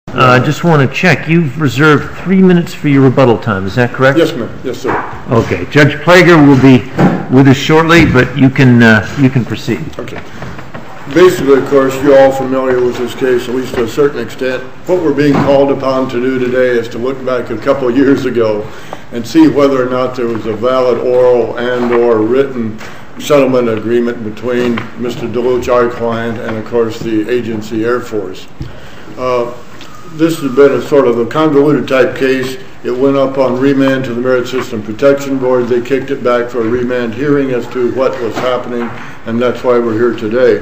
Just want to check. You've reserved 3 minutes for your rebuttal time. Is that correct? Yes, ma'am. Yes, sir. Okay. Judge Plager will be with us shortly, but you can proceed. Okay. Basically, of course, you're all familiar with this case, at least to a certain extent. What we're being called upon to do today is to look back a couple of years ago and see whether or not there was a valid oral and or written settlement agreement between Mr. DeLoach, our client, and, of course, the agency Air Force. This has been a sort of a convoluted type case. It went up on remand to the Merit System Protection Board. They kicked it back for a remand hearing as to what was happening, and that's why we're here today.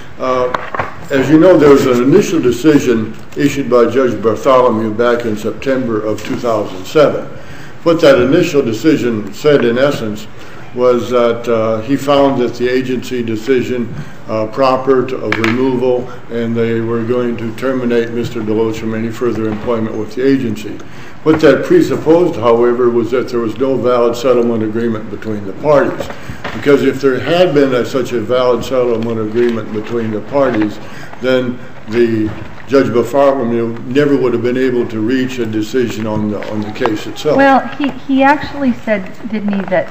As you know, there was an initial decision issued by Judge Bartholomew back in September of 2007. What that initial decision said, in essence, was that he found that the agency decision proper of removal, and they were going to terminate Mr. DeLoach from any further employment with the agency. What that presupposed, however, was that there was no valid settlement agreement between the parties. Because if there had been such a valid settlement agreement between the parties, then the Judge Bartholomew never would have been able to reach a decision on the case itself. Well, he actually said, didn't he, that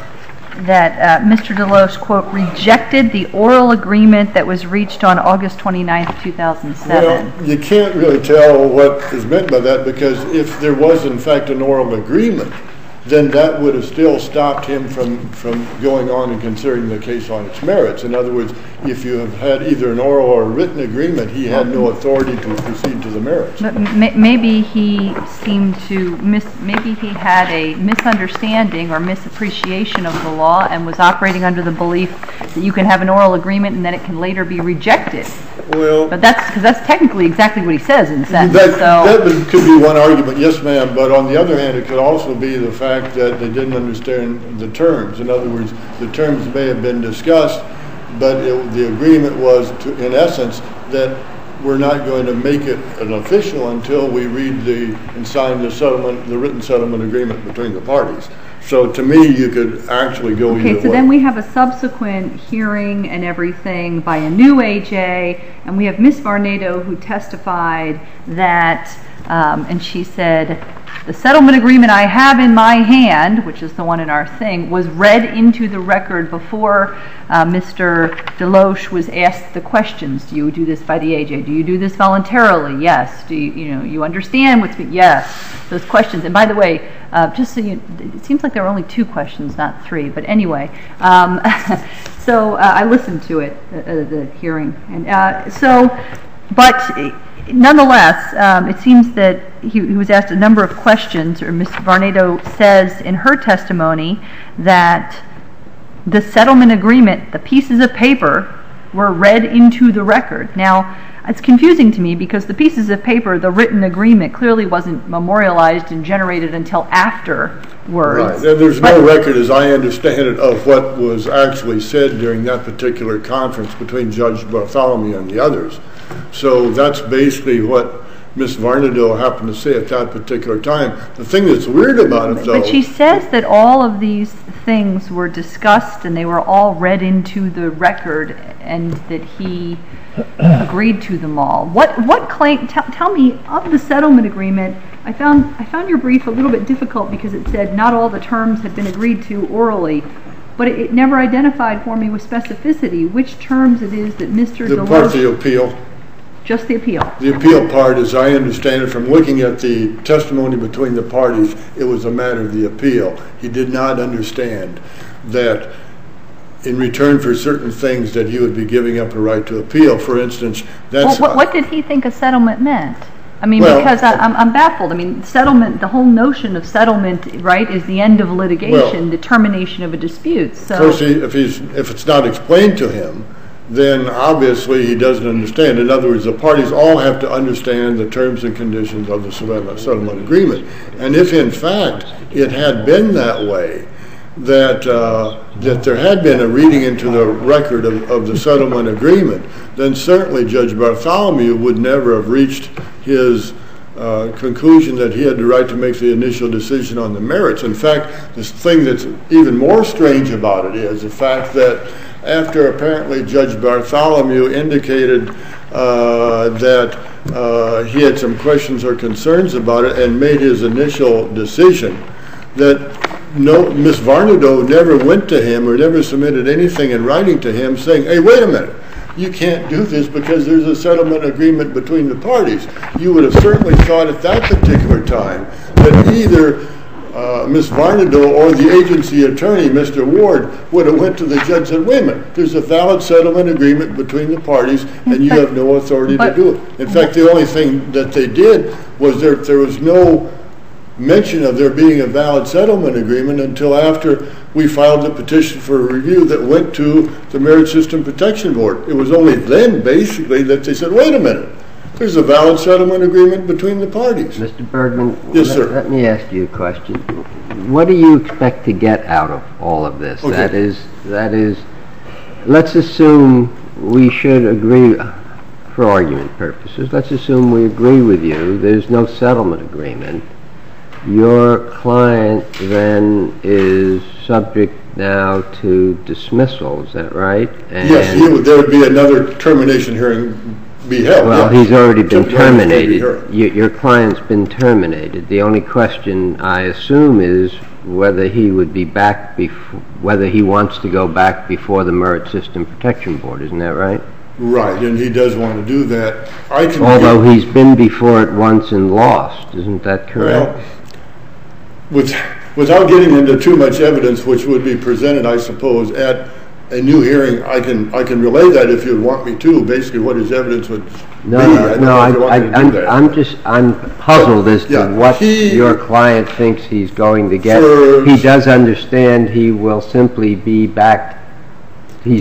Mr. DeLoach, quote, rejected the oral agreement that was reached on August 29th, 2007. Well, you can't really tell what is meant by that, because if there was, in fact, an oral agreement, then that would have still stopped him from going on and considering the case on its merits. In other words, if you have had either an oral or a written agreement, he had no authority to proceed to the merits. Maybe he seemed to maybe he had a misunderstanding or misappreciation of the law and was operating under the belief that you can have an oral agreement and then it can later be rejected. Well, but that's technically exactly what he says in the sentence. That could be one argument, yes, ma'am. But on the other hand, it could also be the fact that they didn't understand the terms. In other words, the terms may have been discussed, but the agreement was, in essence, that we're not going to make it an official until we read and sign the written settlement agreement between the parties. So to me, you could actually go either way. Okay, so then we have a subsequent hearing and everything by a new AJ, and we have Ms. Varnado who testified that, and she said, the settlement agreement I have in my hand, which is the one in our thing, was read into the record before Mr. DeLoach was asked the questions. Do you do this by the AJ? Do you do this voluntarily? Yes. Do you understand what's being? Yes. Those questions. And by the way, just so it seems like there were only 2 questions, not 3. But anyway, so I listened to it, the hearing, and but. Nonetheless, it seems that he was asked a number of questions, or Ms. Varnado says in her testimony that the settlement agreement, the pieces of paper, were read into the record. Now, it's confusing to me because the pieces of paper, the written agreement, clearly wasn't memorialized and generated until afterwards. Right. There's no record, as I understand it, of what was actually said during that particular conference between Judge Bartholomew and the others. So that's basically what Ms. Varnado happened to say at that particular time. The thing that's weird about it, though... But she says that all of these things were discussed and they were all read into the record and that he agreed to them all. What claim... Tell me, of the settlement agreement, I found your brief a little bit difficult because it said not all the terms had been agreed to orally, but it never identified for me with specificity which terms it is that Mr. DeLoach... The part of the appeal. Just the appeal. The appeal part, as I understand it, from looking at the testimony between the parties, it was a matter of the appeal. He did not understand that in return for certain things that he would be giving up a right to appeal. For instance, that's... Well, what did he think a settlement meant? I mean, because I'm baffled. I mean, settlement, the whole notion of settlement, right, is the end of litigation, the termination of a dispute. So, of course, if it's not explained to him, then obviously he doesn't understand. In other words, the parties all have to understand the terms and conditions of the settlement agreement. And if, in fact, it had been that way, that there had been a reading into the record of the settlement agreement, then certainly Judge Bartholomew would never have reached his conclusion that he had the right to make the initial decision on the merits. In fact, the thing that's even more strange about it is the fact that after apparently Judge Bartholomew indicated that he had some questions or concerns about it and made his initial decision, that Ms. Varnado never went to him or never submitted anything in writing to him saying, hey, wait a minute, you can't do this because there's a settlement agreement between the parties. You would have certainly thought at that particular time that either Ms. Varnado or the agency attorney, Mr. Ward, would have went to the judge and said, wait a minute, there's a valid settlement agreement between the parties and you have no authority to do it. In fact, the only thing that they did was there was no mention of there being a valid settlement agreement until after we filed the petition for review that went to the Merit System Protection Board. It was only then, basically, that they said, wait a minute, there's a valid settlement agreement between the parties. Mr. Bergman, yes, sir. Let me ask you a question. What do you expect to get out of all of this? Okay. That is, let's assume we should agree, for argument purposes, let's assume we agree with you, there's no settlement agreement. Your client then is subject now to dismissal, is that right? And yes, there would be another termination hearing be held. Well, yes. he's already been terminated. Your client's been terminated. The only question, I assume, is whether he would be back, whether he wants to go back before the Merit System Protection Board, isn't that right? Right, and he does want to do that. Although he's been before it once and lost, isn't that correct? Well, without getting into too much evidence, which would be presented, I suppose, at a new hearing, I can relay that if you want me to. Basically, what his evidence would be. I'm puzzled as to what your client thinks he's going to get. He does understand he will simply be back. He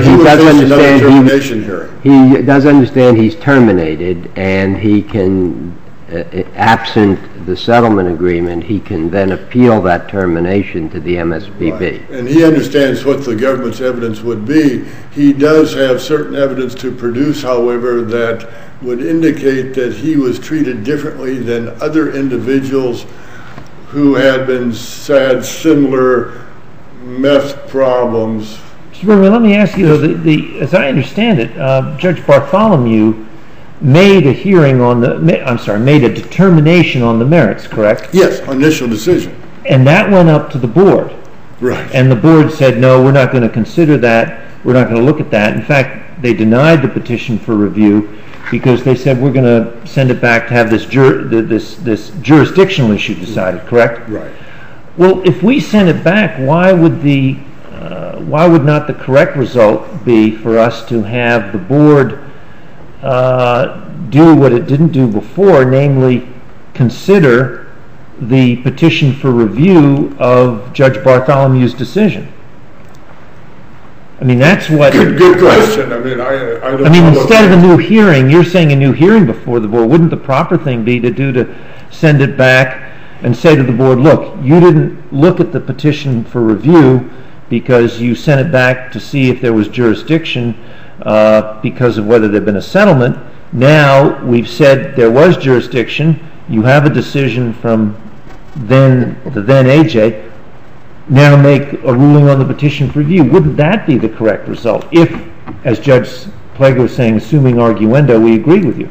does understand he's terminated, and he can, absent the settlement agreement, he can then appeal that termination to the MSPB. Right. And he understands what the government's evidence would be. He does have certain evidence to produce, however, that would indicate that he was treated differently than other individuals who had had similar meth problems. Let me ask you, though, as I understand it, Judge Bartholomew made a determination on the merits, correct? Yes, initial decision. And that went up to the board. Right. And the board said, no, we're not going to consider that. We're not going to look at that. In fact, they denied the petition for review because they said we're going to send it back to have this jurisdictional issue decided, correct? Right. Well, if we send it back, why would not the correct result be for us to have the board do what it didn't do before, namely consider the petition for review of Judge Bartholomew's decision? I mean, that's what... Good question. I mean, instead of a new hearing, you're saying a new hearing before the board. Wouldn't the proper thing be to send it back and say to the board, look, you didn't look at the petition for review because you sent it back to see if there was jurisdiction because of whether there had been a settlement. Now we've said there was jurisdiction. You have a decision from the then AJ. Now make a ruling on the petition for review. Wouldn't that be the correct result if, as Judge Plager was saying, assuming arguendo, we agree with you?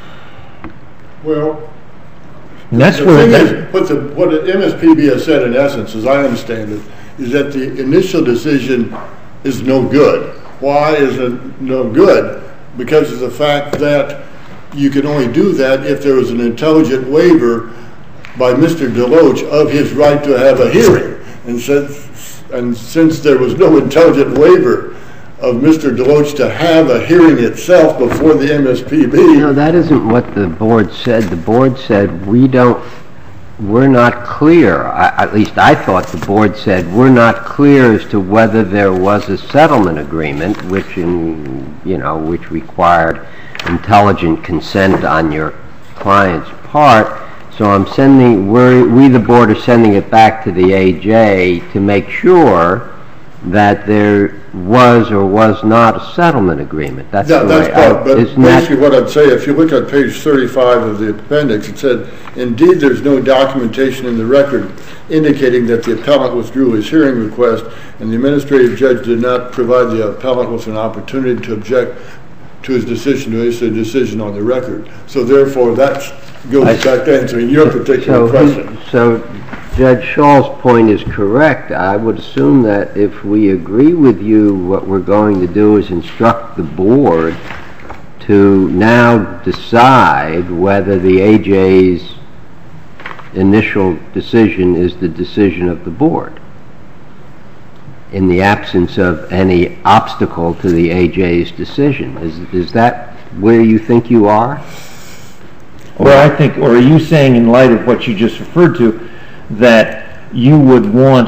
Well, and that's what the MSPB has said, in essence, as I understand it, is that the initial decision is no good. Why is it no good? Because of the fact that you can only do that if there was an intelligent waiver by Mr. Deloach of his right to have a hearing. And since there was no intelligent waiver of Mr. Deloach to have a hearing itself before the MSPB... No, that isn't what the board said. The board said we're not clear. At least I thought the board said we're not clear as to whether there was a settlement agreement, which required intelligent consent on your client's part. So we the board are sending it back to the AJ to make sure that there was or was not a settlement agreement. That's basically what I'd say. If you look at page 35 of the appendix, it said, indeed, there's no documentation in the record indicating that the appellant withdrew his hearing request, and the administrative judge did not provide the appellant with an opportunity to object to his decision to issue a decision on the record. So therefore, that goes back to answering your particular question. So Judge Schall's point is correct. I would assume that if we agree with you, what we're going to do is instruct the board to now decide whether the AJ's initial decision is the decision of the board, in the absence of any obstacle to the AJ's decision. Is that where you think you are? Or are you saying, in light of what you just referred to, that you would want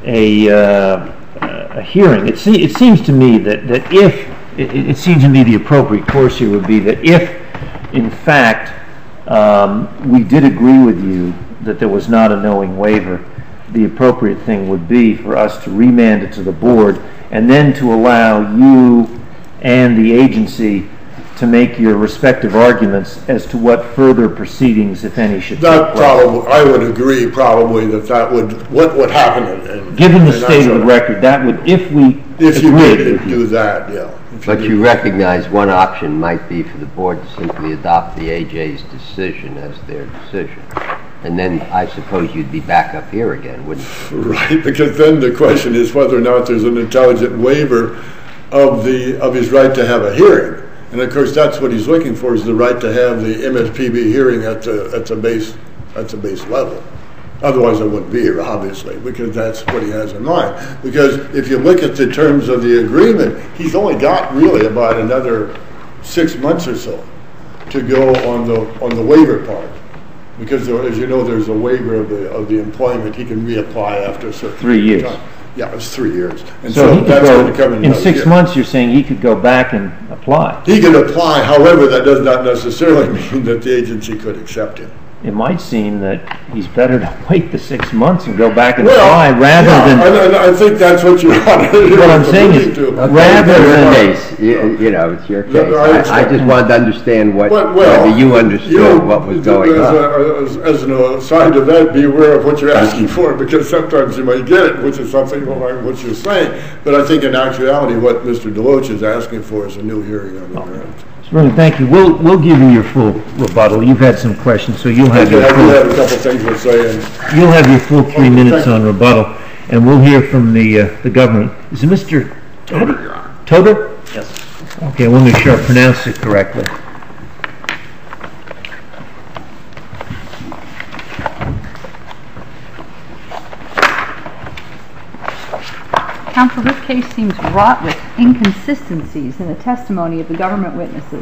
a hearing? It seems to me that if it seems to me the appropriate course here would be that if, in fact, we did agree with you that there was not a knowing waiver, the appropriate thing would be for us to remand it to the board and then to allow you and the agency to make your respective arguments as to what further proceedings, if any, should take place. I would agree probably that what would happen. Given the state of the record, that would, if you did do that, yeah. But you recognize one option might be for the board to simply adopt the AJ's decision as their decision. And then I suppose you'd be back up here again, wouldn't you? Right, because then the question is whether or not there's an intelligent waiver of his right to have a hearing. And of course, that's what he's looking for, is the right to have the MSPB hearing at the base level. Otherwise, I wouldn't be here, obviously, because that's what he has in mind. Because if you look at the terms of the agreement, he's only got really about another 6 months or so to go on the waiver part. Because, as you know, there's a waiver of the employment. He can reapply after a certain 3 years. time. Yeah, it's 3 years. And so he that's could going to come in 6 months, you're saying he could go back and apply? He could apply. However, that does not necessarily mean that the agency could accept him. It might seem that he's better to wait the 6 months and go back and apply rather than... I think that's what you want to do. What I'm saying is, rather than... Case, you know, it's your case. I just wanted to understand whether you understood what was going on. As an aside to that, be aware of what you're asking for, because sometimes you might get it, which is something like what you're saying. But I think in actuality, what Mr. Deloach is asking for is a new hearing on the merits. Really, thank you. We'll give you your full rebuttal. You've had some questions, so you'll have your full... I do have a couple things to say. You'll have your full 3 minutes on rebuttal, and we'll hear from the government. Is it Mr. Toder, Your Honor. Toder? Yes. Okay, I want to make sure I pronounce it correctly. Counsel, this case seems wrought with inconsistencies in the testimony of the government witnesses.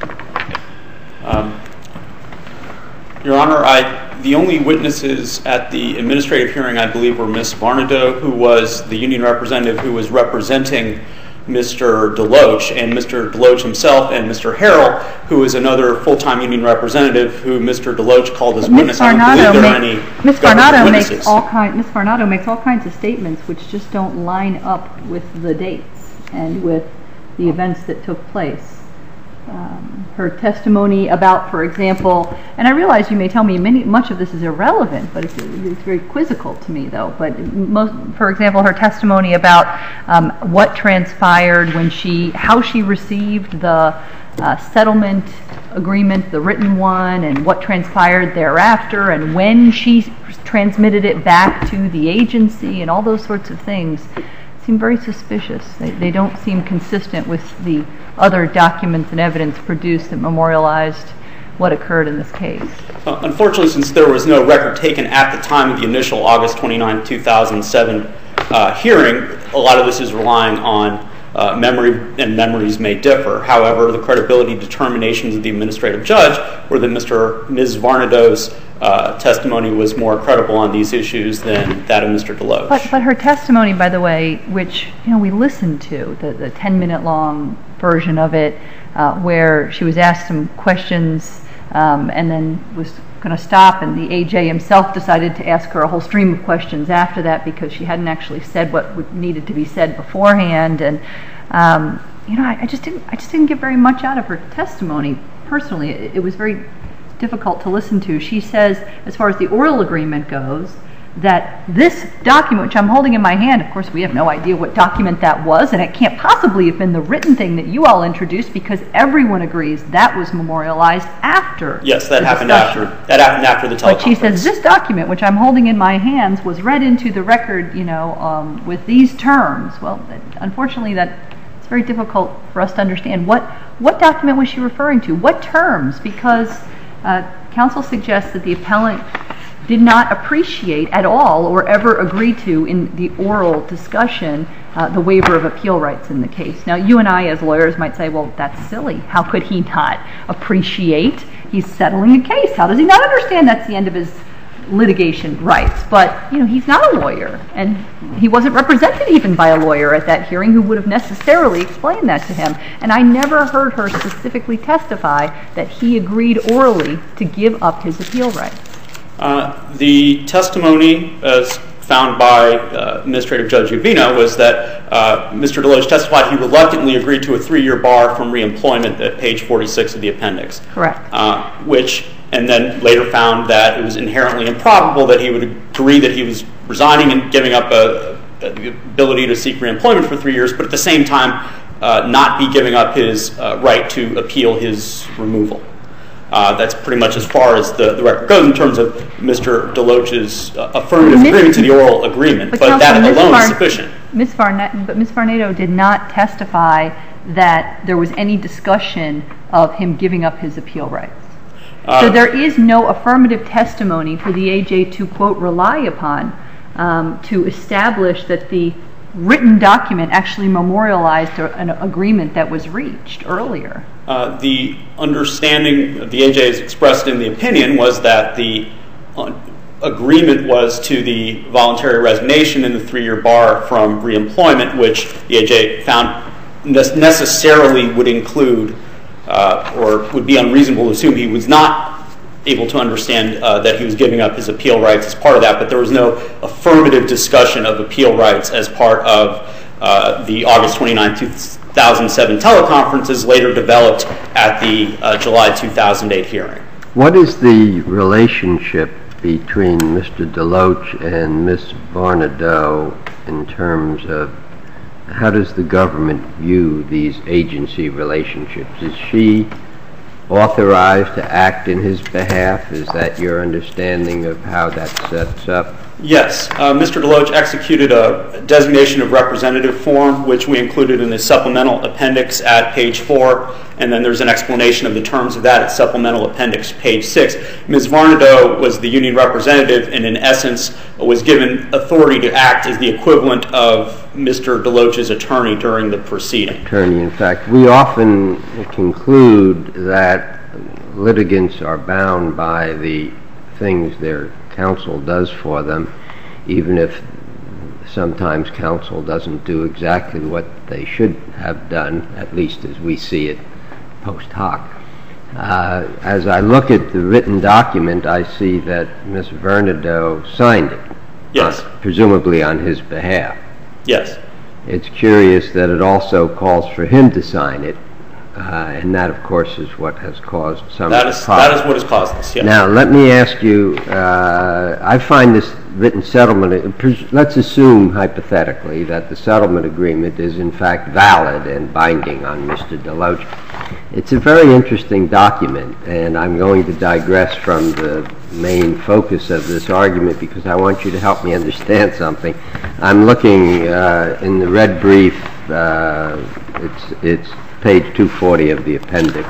Your Honor, the only witnesses at the administrative hearing, I believe, were Ms. Varnado, who was the union representative who was representing Mr. Deloach, and Mr. Deloach himself, and Mr. Harrell, who is another full-time union representative who Mr. Deloach called as witness. I don't believe there are any government witnesses. Ms. Varnado makes all kinds of statements which just don't line up with the dates and with the events that took place. Her testimony about, for example, and I realize you may tell me much of this is irrelevant, but it's very quizzical to me, though. But for example, her testimony about what transpired when how she received the settlement agreement, the written one, and what transpired thereafter, and when she transmitted it back to the agency, and all those sorts of things seem very suspicious. They don't seem consistent with the other documents and evidence produced that memorialized what occurred in this case. Unfortunately, since there was no record taken at the time of the initial August 29, 2007 hearing, a lot of this is relying on memory, and memories may differ. However, the credibility determinations of the administrative judge were that Ms. Varnado's testimony was more credible on these issues than that of Mr. Deloach. But her testimony, by the way, which we listened to, the 10-minute long version of it, where she was asked some questions and then was going to stop, and the AJ himself decided to ask her a whole stream of questions after that because she hadn't actually said what needed to be said beforehand. And I just didn't get very much out of her testimony. Personally, it was very difficult to listen to. She says, as far as the oral agreement goes, that this document, which I'm holding in my hand, of course we have no idea what document that was, and it can't possibly have been the written thing that you all introduced, because everyone agrees that was memorialized after. Yes, that happened after the teleconference. But she says this document, which I'm holding in my hands, was read into the record, with these terms. Well, unfortunately, it's very difficult for us to understand. What document was she referring to? What terms? Because counsel suggests that the appellant did not appreciate at all or ever agree to in the oral discussion the waiver of appeal rights in the case. Now, you and I as lawyers might say, well, that's silly. How could he not appreciate? He's settling a case. How does he not understand that's the end of his litigation rights? But, he's not a lawyer, and he wasn't represented even by a lawyer at that hearing who would have necessarily explained that to him. And I never heard her specifically testify that he agreed orally to give up his appeal rights. The testimony, as found by Administrative Judge Uvina, was that Mr. Deloach testified he reluctantly agreed to a 3-year bar from reemployment at page 46 of the appendix. Correct. And then later found that it was inherently improbable that he would agree that he was resigning and giving up the ability to seek reemployment for 3 years, but at the same time not be giving up his right to appeal his removal. That's pretty much as far as the record goes in terms of Mr. Deloach's affirmative agreement to the oral agreement, but that alone is sufficient. But Ms. Varnado did not testify that there was any discussion of him giving up his appeal rights. So there is no affirmative testimony for the AJ to, quote, rely upon to establish that the written document actually memorialized an agreement that was reached earlier. The understanding of the AJ as expressed in the opinion was that the agreement was to the voluntary resignation and the 3-year bar from reemployment, which the AJ found necessarily would include or would be unreasonable to assume he was not able to understand that he was giving up his appeal rights as part of that, but there was no affirmative discussion of appeal rights as part of the August 29, 2007 teleconferences later developed at the July 2008 hearing. What is the relationship between Mr. Deloach and Ms. Varnado in terms of how does the government view these agency relationships? Is she authorized to act in his behalf? Is that your understanding of how that sets up? Yes. Mr. Deloach executed a designation of representative form, which we included in the supplemental appendix at page 4, and then there's an explanation of the terms of that at supplemental appendix page 6. Ms. Varnado was the union representative and in essence was given authority to act as the equivalent of Mr. Deloach's attorney during the proceeding. In fact, we often conclude that litigants are bound by the things their counsel does for them, even if sometimes counsel doesn't do exactly what they should have done, at least as we see it post hoc. As I look at the written document, I see that Ms. Varnado signed it, yes, presumably on his behalf. Yes. It's curious that it also calls for him to sign it, and that, of course, is what has caused some of the problems. That is what has caused this, yes. Now, let me ask you, I find this written settlement, let's assume hypothetically that the settlement agreement is in fact valid and binding on Mr. Deloach. It's a very interesting document, and I'm going to digress from the main focus of this argument because I want you to help me understand something. I'm looking in the red brief, it's page 240 of the appendix,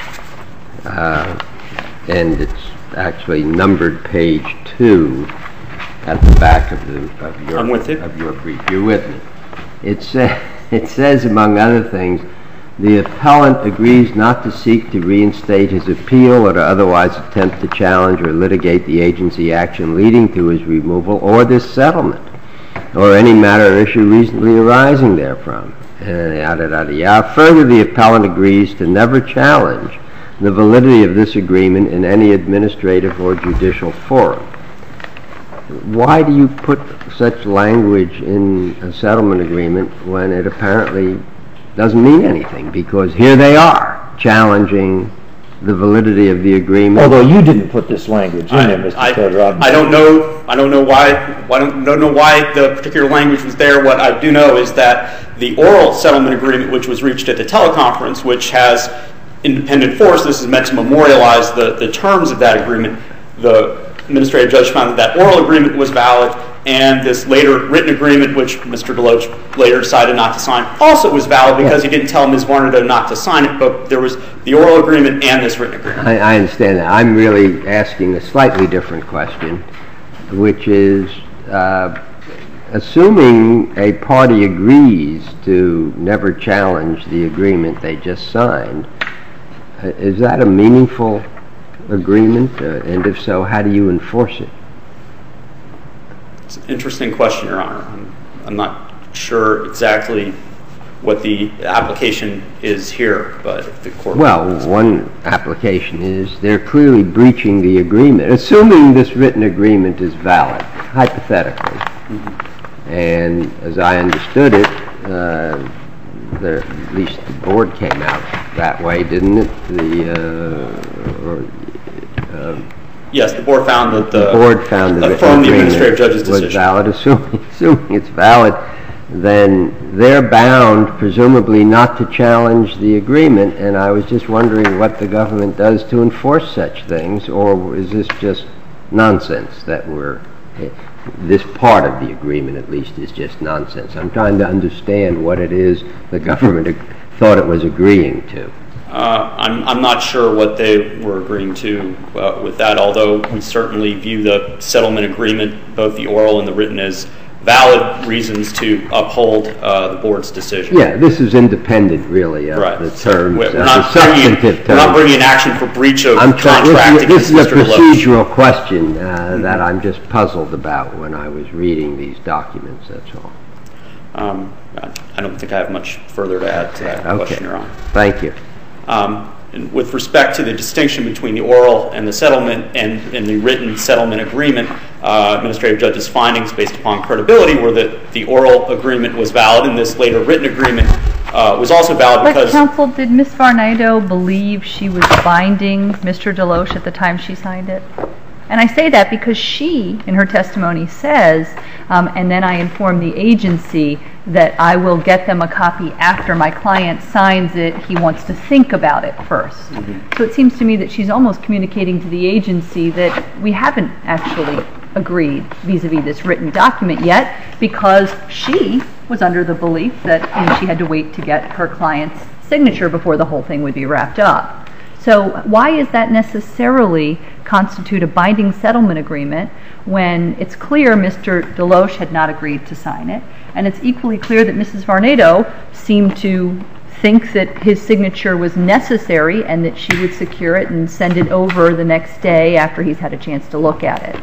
and it's actually numbered page 2 at the back of your brief. You're with me. It says, among other things, the appellant agrees not to seek to reinstate his appeal or to otherwise attempt to challenge or litigate the agency action leading to his removal or this settlement or any matter or issue reasonably arising therefrom. Further, the appellant agrees to never challenge the validity of this agreement in any administrative or judicial forum. Why do you put such language in a settlement agreement when it apparently doesn't mean anything? Because here they are challenging the validity of the agreement? Although you didn't put this language in there, Mr. Ted Robinson. I don't know why the particular language was there. What I do know is that the oral settlement agreement, which was reached at the teleconference, which has independent force, this is meant to memorialize the terms of that agreement. The administrative judge found that oral agreement was valid, and this later written agreement, which Mr. Deloach later decided not to sign, also was valid because he didn't tell Ms. Varnado not to sign it, but there was the oral agreement and this written agreement. I understand that. I'm really asking a slightly different question, which is, assuming a party agrees to never challenge the agreement they just signed, is that a meaningful agreement? And if so, how do you enforce it? It's an interesting question, Your Honor. I'm not sure exactly what the application is here, but if the court... Well, one application is they're clearly breaching the agreement, assuming this written agreement is valid, hypothetically. And as I understood it, at least the board came out that way, didn't it? Yes, the board found that the written administrative judge's agreement was decision. valid. Assuming it's valid, then they're bound, presumably, not to challenge the agreement. And I was just wondering what the government does to enforce such things, or is this just nonsense that this part of the agreement, at least, is just nonsense? I'm trying to understand what it is the government thought it was agreeing to. I'm not sure what they were agreeing to with that, although we certainly view the settlement agreement, both the oral and the written, as valid reasons to uphold the board's decision. Yeah, this is independent, really, of the terms, the substantive terms. We're not bringing an action for breach of contract against Mr. Deloach. This is a procedural question that I'm just puzzled about when I was reading these documents, that's all. I don't think I have much further to add to that question, Your Honor. Thank you. And with respect to the distinction between the oral and the settlement and the written settlement agreement, administrative judge's findings based upon credibility were that the oral agreement was valid and this later written agreement was also valid because... But counsel, did Ms. Varnado believe she was binding Mr. Deloach at the time she signed it? And I say that because she, in her testimony, says, and then I inform the agency that I will get them a copy after my client signs it. He wants to think about it first. So it seems to me that she's almost communicating to the agency that we haven't actually agreed vis-a-vis this written document yet, because she was under the belief that she had to wait to get her client's signature before the whole thing would be wrapped up. So why is that necessarily constitute a binding settlement agreement when it's clear Mr. Deloach had not agreed to sign it, and it's equally clear that Mrs. Varnado seemed to think that his signature was necessary and that she would secure it and send it over the next day after he's had a chance to look at it?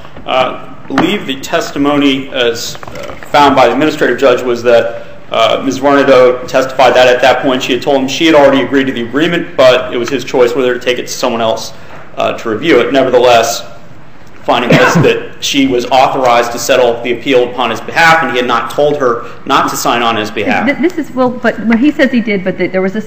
I believe the testimony as found by the administrative judge was that Ms. Varnado testified that at that point she had told him she had already agreed to the agreement, but it was his choice whether to take it to someone else to review it. Nevertheless, finding this that she was authorized to settle the appeal upon his behalf, and he had not told her not to sign on his behalf. But when he says he did, but there was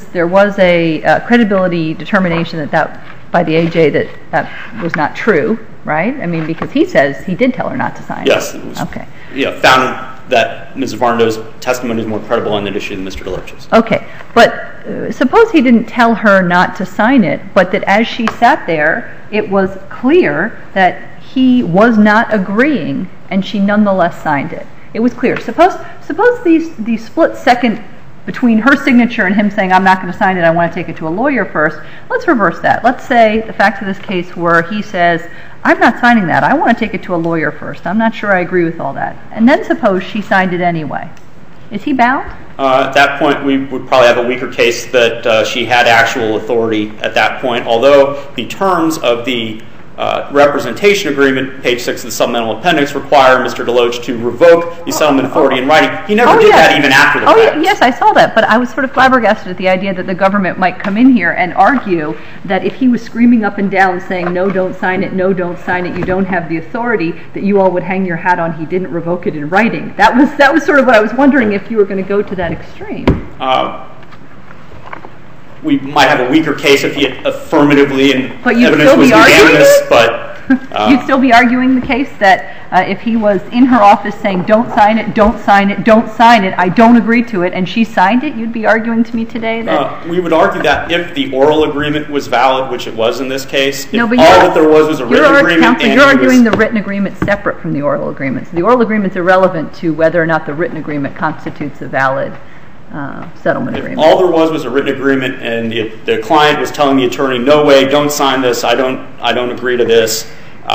a credibility determination that by the AJ that was not true, right? I mean, because he says he did tell her not to sign. Yes. It was, okay. Yeah, found that Ms. Varnado's testimony is more credible on that issue than Mr. Deloach's. Okay, but suppose he didn't tell her not to sign it, but that as she sat there, it was clear that he was not agreeing, and she nonetheless signed it. It was clear. Suppose the split second between her signature and him saying, I'm not going to sign it, I want to take it to a lawyer first. Let's reverse that. Let's say the facts of this case were he says, I'm not signing that, I want to take it to a lawyer first. I'm not sure I agree with all that. And then suppose she signed it anyway. Is he bound? At that point, we would probably have a weaker case that she had actual authority at that point, although the terms of the representation agreement, page 6 of the supplemental appendix, require Mr. Deloach to revoke the settlement authority in writing. He never did that even after the fact. Yes, I saw that, but I was sort of flabbergasted at the idea that the government might come in here and argue that if he was screaming up and down saying, no, don't sign it, no, don't sign it, you don't have the authority, that you all would hang your hat on he didn't revoke it in writing. That was sort of what I was wondering, if you were going to go to that extreme. we might have a weaker case if he had affirmatively and But you'd evidence still was be arguing unanimous, it? but You'd still be arguing the case that if he was in her office saying, don't sign it, don't sign it, don't sign it, I don't agree to it, and she signed it, you'd be arguing to me today that... we would argue that if the oral agreement was valid, which it was in this case, if No, all but that there was a written agreement... Counselor, you're arguing the written agreement separate from the oral agreement. So the oral agreement's irrelevant to whether or not the written agreement constitutes a valid settlement agreement. If all there was a written agreement and the client was telling the attorney, no way, don't sign this, I don't agree to this,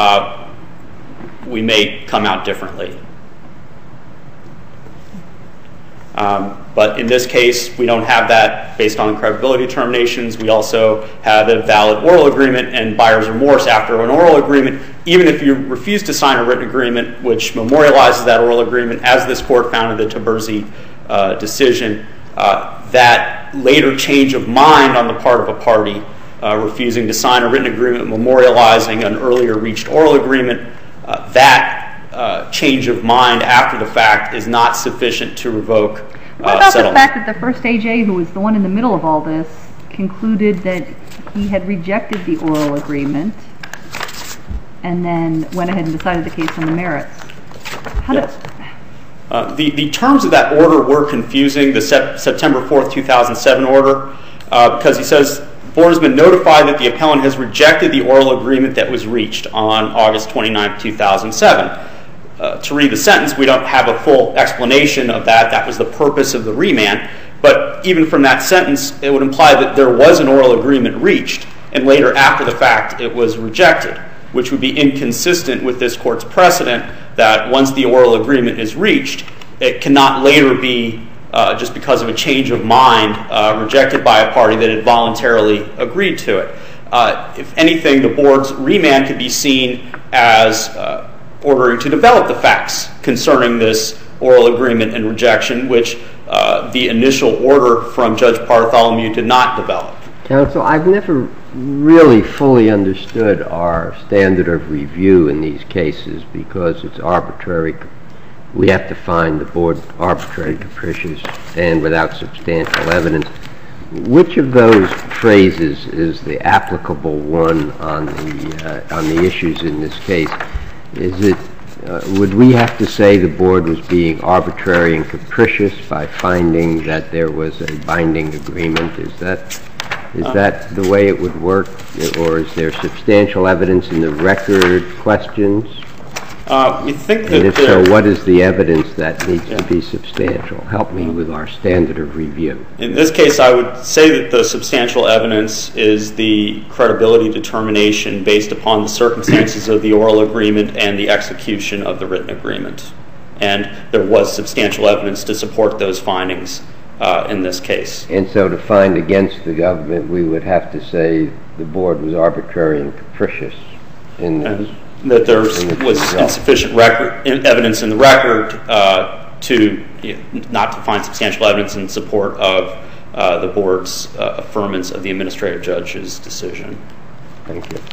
we may come out differently. But in this case, we don't have that based on credibility determinations. We also have a valid oral agreement and buyer's remorse after an oral agreement. Even if you refuse to sign a written agreement, which memorializes that oral agreement, as this court found in the Taberzi decision, that later change of mind on the part of a party refusing to sign a written agreement memorializing an earlier reached oral agreement, that change of mind after the fact is not sufficient to revoke What about settlement. the fact that the first AJ, who was the one in the middle of all this, concluded that he had rejected the oral agreement and then went ahead and decided the case on the merits? The terms of that order were confusing, the September 4th, 2007 order, because he says, the board has been notified that the appellant has rejected the oral agreement that was reached on August 29th, 2007. To read the sentence, we don't have a full explanation of that. That was the purpose of the remand. But even from that sentence, it would imply that there was an oral agreement reached, and later, after the fact, it was rejected, which would be inconsistent with this court's precedent that once the oral agreement is reached, it cannot later be, just because of a change of mind, rejected by a party that had voluntarily agreed to it. If anything, the board's remand could be seen as ordering to develop the facts concerning this oral agreement and rejection, which the initial order from Judge Bartholomew did not develop. Counsel, I've never really fully understood our standard of review in these cases because it's arbitrary. We have to find the board arbitrary, capricious, and without substantial evidence. Which of those phrases is the applicable one on the issues in this case? Is it would we have to say the board was being arbitrary and capricious by finding that there was a binding agreement? Is that the way it would work, or is there substantial evidence in the record questions? We think that and if so, what is the evidence that needs to be substantial? Help me with our standard of review. In this case, I would say that the substantial evidence is the credibility determination based upon the circumstances of the oral agreement and the execution of the written agreement. And there was substantial evidence to support those findings in this case. And so to find against the government, we would have to say the board was arbitrary and capricious in this. That there was insufficient evidence in the record not to find substantial evidence in support of the board's affirmance of the administrative judge's decision. Thank you.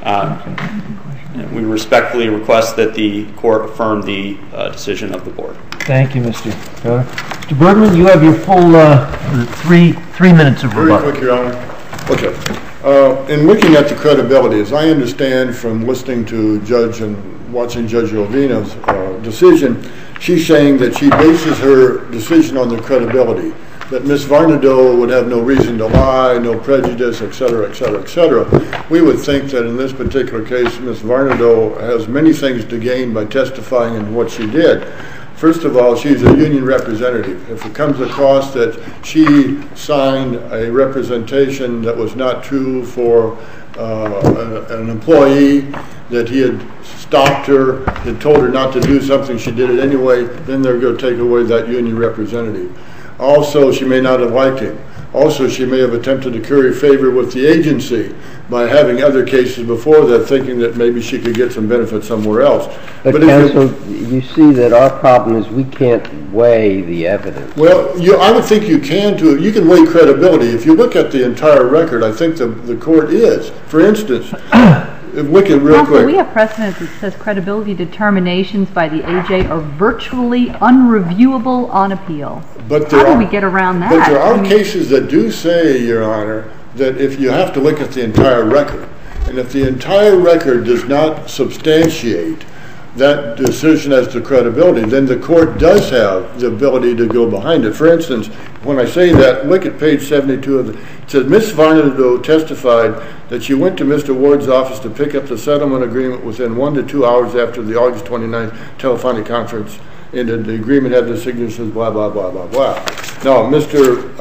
We respectfully request that the court affirm the decision of the board. Thank you, Mr. Coder. Mr. Bergman, you have your full 3 minutes of rebuttal. Very quick, Your Honor. Okay. In looking at the credibility, as I understand from listening to Judge and watching Judge Ovina's decision, she's saying that she bases her decision on the credibility, that Ms. Varnado would have no reason to lie, no prejudice, et cetera, et cetera, et cetera. We would think that in this particular case, Ms. Varnado has many things to gain by testifying in what she did. First of all, she's a union representative. If it comes across that she signed a representation that was not true for an employee, that he had stopped her, had told her not to do something, she did it anyway, then they're going to take away that union representative. Also, she may not have liked him. Also, she may have attempted to curry favor with the agency by having other cases before that, thinking that maybe she could get some benefit somewhere else. But counsel, you see that our problem is we can't weigh the evidence. Well, I would think you can too. You can weigh credibility. If you look at the entire record, I think the court is. For instance, look at real Also, quick. we have precedent that says credibility determinations by the AJ are virtually unreviewable on appeal. But How do we get around that? But there are cases that do say, Your Honor, that if you have to look at the entire record, and if the entire record does not substantiate that decision as to credibility, then the court does have the ability to go behind it. For instance, when I say that, look at page 72 of it. It says, Ms. Varnado testified that she went to Mr. Ward's office to pick up the settlement agreement within 1 to 2 hours after the August 29th telephonic conference ended. The agreement had the signatures, blah, blah, blah, blah, blah. Now, Mr.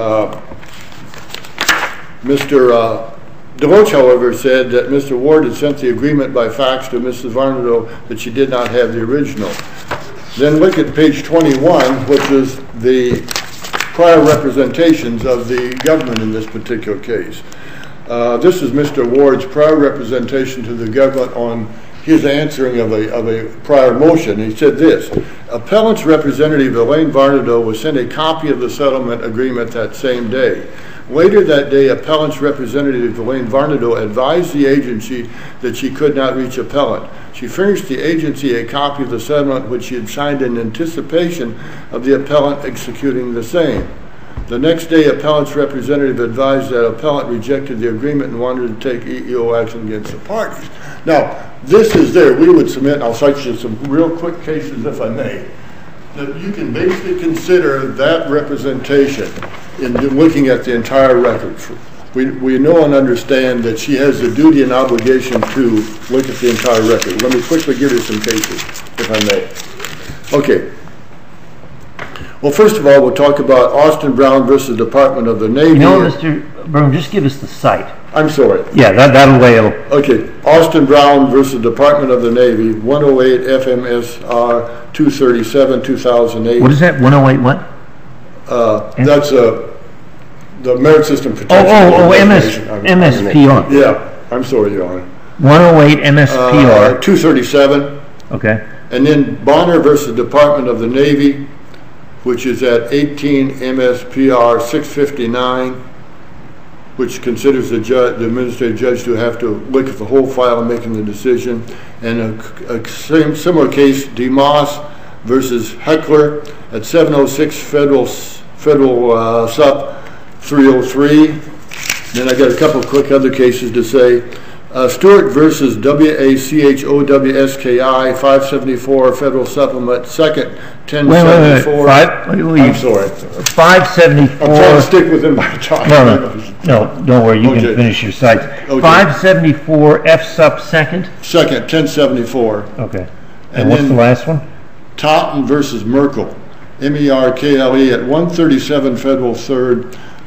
DeLoach, however, said that Mr. Ward had sent the agreement by fax to Mrs. Varnado, that she did not have the original. Then look at page 21, which is the prior representations of the government in this particular case. This is Mr. Ward's prior representation to the government on his answering of a prior motion. He said this: appellant's representative Elaine Varnado was sent a copy of the settlement agreement that same day. Later that day, appellant's representative Elaine Varnado advised the agency that she could not reach appellant. She furnished the agency a copy of the settlement which she had signed in anticipation of the appellant executing the same. The next day, appellant's representative advised that appellant rejected the agreement and wanted to take EEO action against the parties. Now, this is there. We would submit, and I'll cite you some real quick cases if I may, that you can basically consider that representation in looking at the entire record. We know and understand that she has the duty and obligation to look at the entire record. Let me quickly give you some cases, if I may. Okay. Well, first of all, we'll talk about Austin Brown versus Department of the Navy. You know, Mr. Brown, just give us the site. I'm sorry. Yeah, that'll weigh over. Okay. Austin Brown versus Department of the Navy, 108 FMSR 237, 2008. What is that? 108 what? That's the Merit System Protection. MSPR. Yeah, I'm sorry, Your Honor. 108 MSPR. 237. Okay. And then Bonner versus Department of the Navy, which is at 18 MSPR 659, which considers the administrative judge to have to look at the whole file and making the decision. And a similar case, DeMoss versus Heckler at 706 Federal Sup 303. Then I got a couple of quick other cases to say. Stewart versus WACHOWSKI 574 Federal Supplement 2nd 1074. Wait. I'm sorry. 574. I'm trying to stick within my time. No, don't worry. You Okay. can finish your sites. Okay. 574 F Sup 2nd. 2nd 1074. Okay. And And what's then- the last one? Totten versus Merkel, MERKLE at 137 Federal 3rd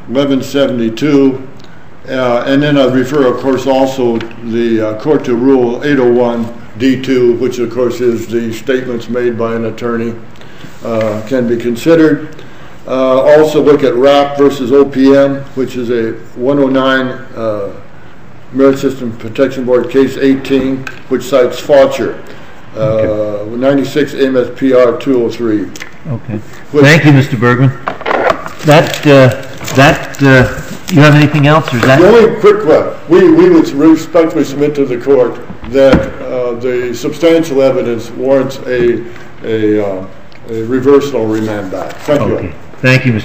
1172. And then I refer, of course, also the court to Rule 801 D2, which of course is the statements made by an attorney can be considered. Also look at RAP versus OPM, which is a 109 Merit System Protection Board case 18, which cites Faucher, 96 MSPR 203. Okay. Thank you, Mr. Bergman. You have anything else, or is that? The only quick one, we would respectfully submit to the court that the substantial evidence warrants a reversal or remand back. Thank you. Okay. Thank you, Mr.